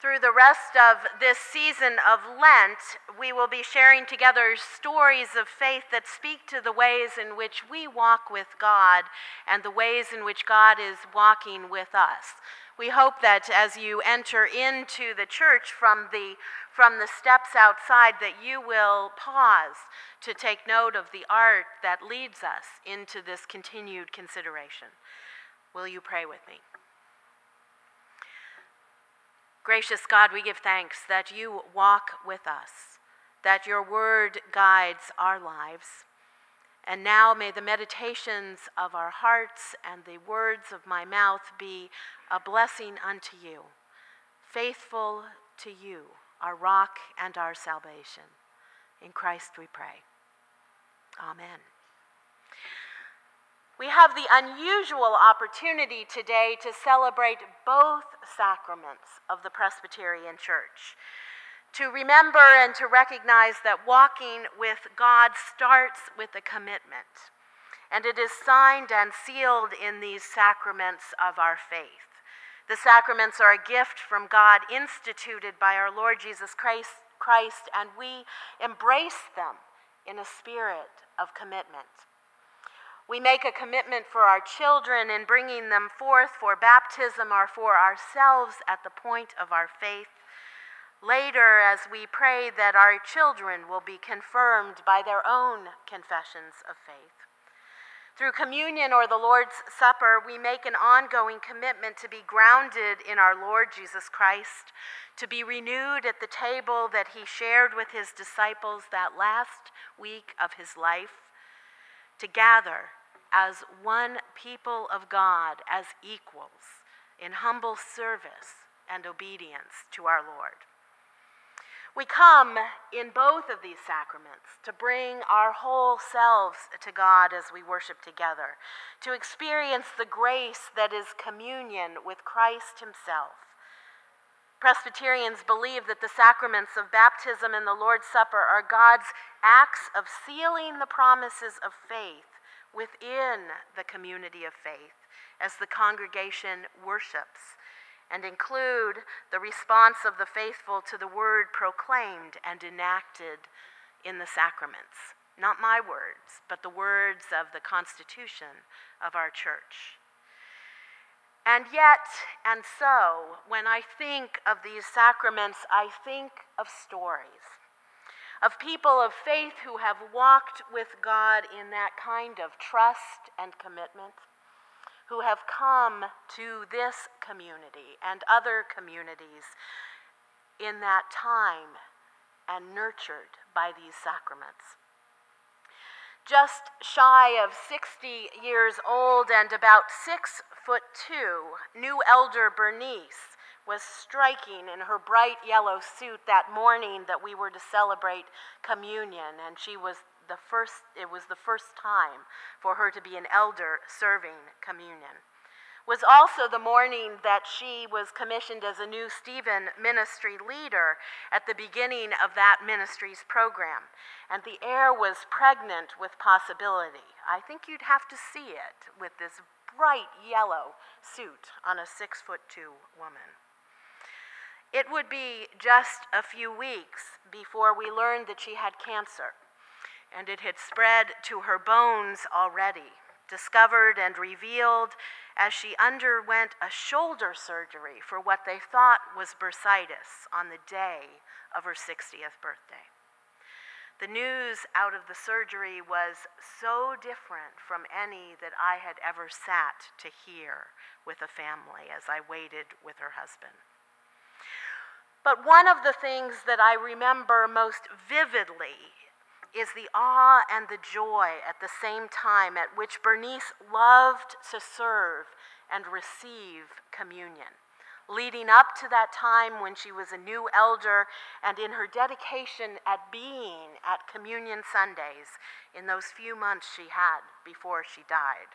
Through the rest of this season of Lent, we will be sharing together stories of faith that speak to the ways in which we walk with God and the ways in which God is walking with us. We hope that as you enter into the church from the steps outside, that you will pause to take note of the art that leads us into this continued consideration. Will you pray with me? Gracious God, we give thanks that you walk with us, that your word guides our lives. And now may the meditations of our hearts and the words of my mouth be a blessing unto you, faithful to you, our rock and our salvation. In Christ we pray. Amen. We have the unusual opportunity today to celebrate both sacraments of the Presbyterian Church, to remember and to recognize that walking with God starts with a commitment, and it is signed and sealed in these sacraments of our faith. The sacraments are a gift from God instituted by our Lord Jesus Christ, and we embrace them in a spirit of commitment. We make a commitment for our children in bringing them forth for baptism or for ourselves at the point of our faith. Later, as we pray that our children will be confirmed by their own confessions of faith. Through communion or the Lord's Supper, we make an ongoing commitment to be grounded in our Lord Jesus Christ, to be renewed at the table that he shared with his disciples that last week of his life, to gather as one people of God, as equals, in humble service and obedience to our Lord. We come in both of these sacraments to bring our whole selves to God as we worship together, to experience the grace that is communion with Christ himself. Presbyterians believe that the sacraments of baptism and the Lord's Supper are God's acts of sealing the promises of faith within the community of faith as the congregation worships, and include the response of the faithful to the word proclaimed and enacted in the sacraments. Not my words, but the words of the Constitution of our church. And yet, and so, when I think of these sacraments, I think of stories, of people of faith who have walked with God in that kind of trust and commitment, who have come to this community and other communities in that time and nurtured by these sacraments. Just shy of 60 years old and about 6'2", new elder Bernice was striking in her bright yellow suit that morning that we were to celebrate communion, and it was the first time for her to be an elder serving communion. It was also the morning that she was commissioned as a new Stephen ministry leader at the beginning of that ministry's program, and the air was pregnant with possibility. I think you'd have to see it with this bright yellow suit on a 6'2" woman. It would be just a few weeks before we learned that she had cancer, and it had spread to her bones already, discovered and revealed as she underwent a shoulder surgery for what they thought was bursitis on the day of her 60th birthday. The news out of the surgery was so different from any that I had ever sat to hear with a family as I waited with her husband. But one of the things that I remember most vividly is the awe and the joy at the same time at which Bernice loved to serve and receive communion, leading up to that time when she was a new elder and in her dedication at being at Communion Sundays in those few months she had before she died.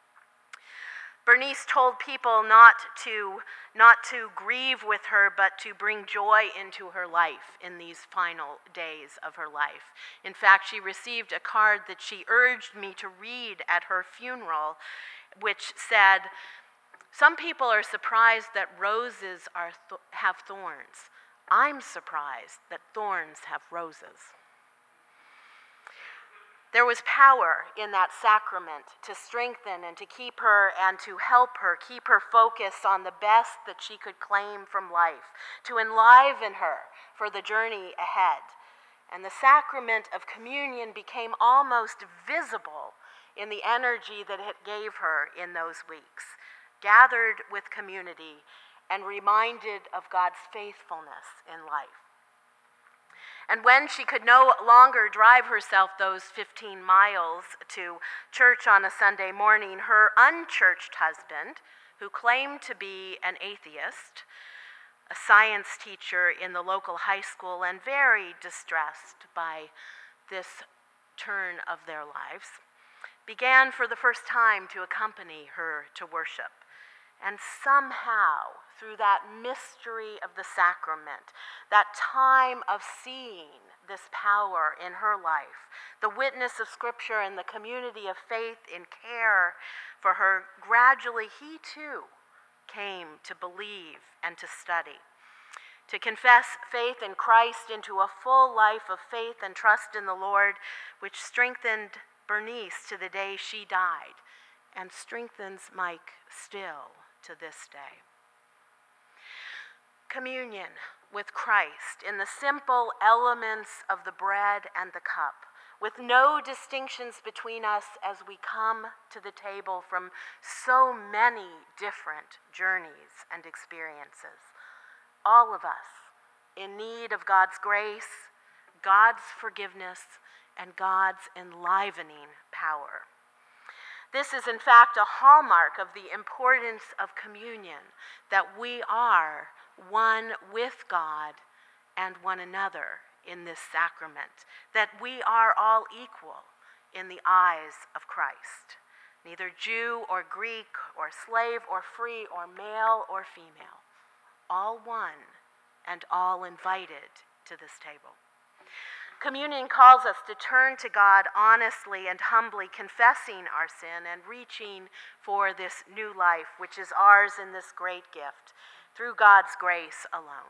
Bernice told people not to grieve with her, but to bring joy into her life in these final days of her life. In fact, she received a card that she urged me to read at her funeral, which said, Some people are surprised that roses have thorns. I'm surprised that thorns have roses. There was power in that sacrament to strengthen and to keep her and to help her keep her focused on the best that she could claim from life, to enliven her for the journey ahead. And the sacrament of communion became almost visible in the energy that it gave her in those weeks, gathered with community and reminded of God's faithfulness in life. And when she could no longer drive herself those 15 miles to church on a Sunday morning, her unchurched husband, who claimed to be an atheist, a science teacher in the local high school, and very distressed by this turn of their lives, began for the first time to accompany her to worship. And somehow, through that mystery of the sacrament, that time of seeing this power in her life, the witness of Scripture and the community of faith in care for her, gradually he too came to believe and to study, to confess faith in Christ into a full life of faith and trust in the Lord, which strengthened Bernice to the day she died and strengthens Mike still to this day. Communion with Christ in the simple elements of the bread and the cup, with no distinctions between us as we come to the table from so many different journeys and experiences. All of us in need of God's grace, God's forgiveness, and God's enlivening power. This is, in fact, a hallmark of the importance of communion, that we are one with God and one another in this sacrament, that we are all equal in the eyes of Christ, neither Jew or Greek or slave or free or male or female, all one and all invited to this table. Communion calls us to turn to God honestly and humbly, confessing our sin and reaching for this new life, which is ours in this great gift, through God's grace alone.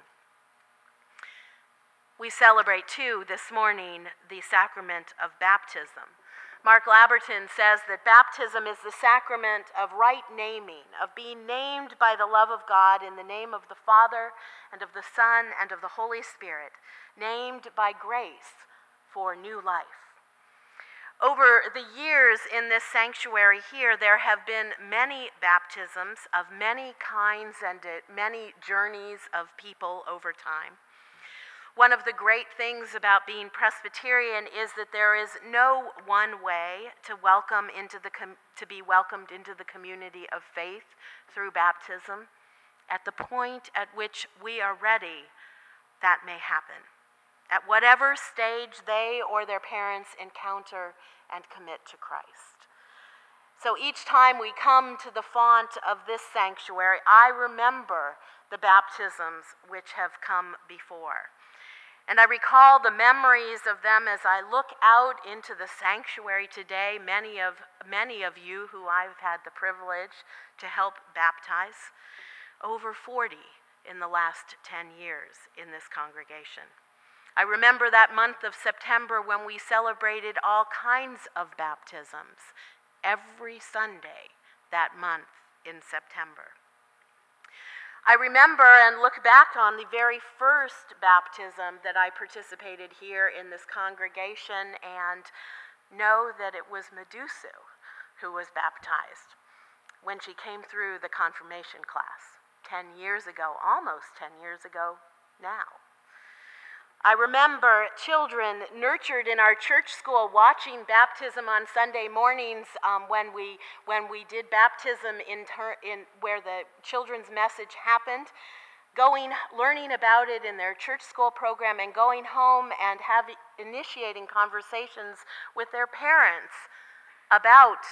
We celebrate, too, this morning, the sacrament of baptism. Mark Labberton says that baptism is the sacrament of right naming, of being named by the love of God in the name of the Father and of the Son and of the Holy Spirit, named by grace for new life. Over the years in this sanctuary here, there have been many baptisms of many kinds and many journeys of people over time. One of the great things about being Presbyterian is that there is no one way to be welcomed into the community of faith through baptism. At the point at which we are ready, that may happen, at whatever stage they or their parents encounter and commit to Christ. So each time we come to the font of this sanctuary, I remember the baptisms which have come before. And I recall the memories of them as I look out into the sanctuary today, many of you who I've had the privilege to help baptize, over 40 in the last 10 years in this congregation. I remember that month of September when we celebrated all kinds of baptisms every Sunday that month in September. I remember and look back on the very first baptism that I participated here in this congregation and know that it was Medusu who was baptized when she came through the confirmation class 10 years ago, almost 10 years ago now. I remember children nurtured in our church school watching baptism on Sunday mornings when we did baptism in where the children's message happened, learning about it in their church school program and going home and initiating conversations with their parents about,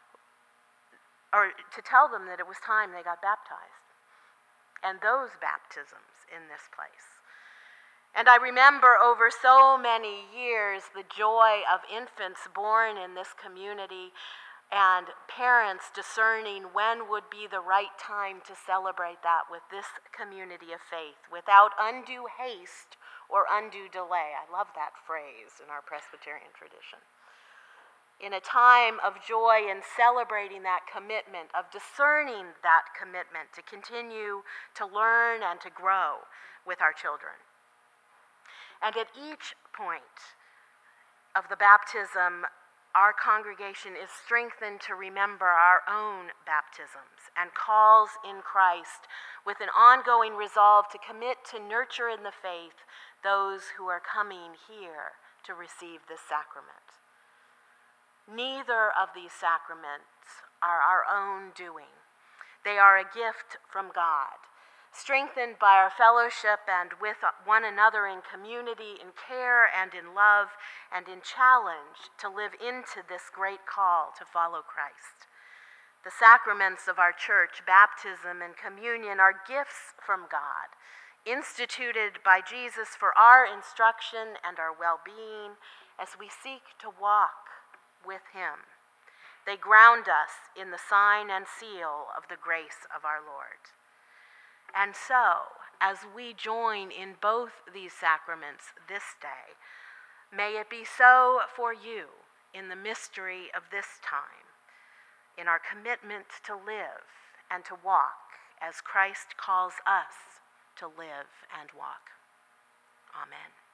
or to tell them that it was time they got baptized. And those baptisms in this place. And I remember over so many years the joy of infants born in this community, and parents discerning when would be the right time to celebrate that with this community of faith without undue haste or undue delay. I love that phrase in our Presbyterian tradition. In a time of joy and celebrating that commitment, of discerning that commitment to continue to learn and to grow with our children. And at each point of the baptism, our congregation is strengthened to remember our own baptisms and calls in Christ with an ongoing resolve to commit to nurture in the faith those who are coming here to receive this sacrament. Neither of these sacraments are our own doing. They are a gift from God, strengthened by our fellowship and with one another in community, in care and in love, and in challenge to live into this great call to follow Christ. The sacraments of our church, baptism and communion, are gifts from God, instituted by Jesus for our instruction and our well-being as we seek to walk with him. They ground us in the sign and seal of the grace of our Lord. And so, as we join in both these sacraments this day, may it be so for you in the mystery of this time, in our commitment to live and to walk as Christ calls us to live and walk. Amen.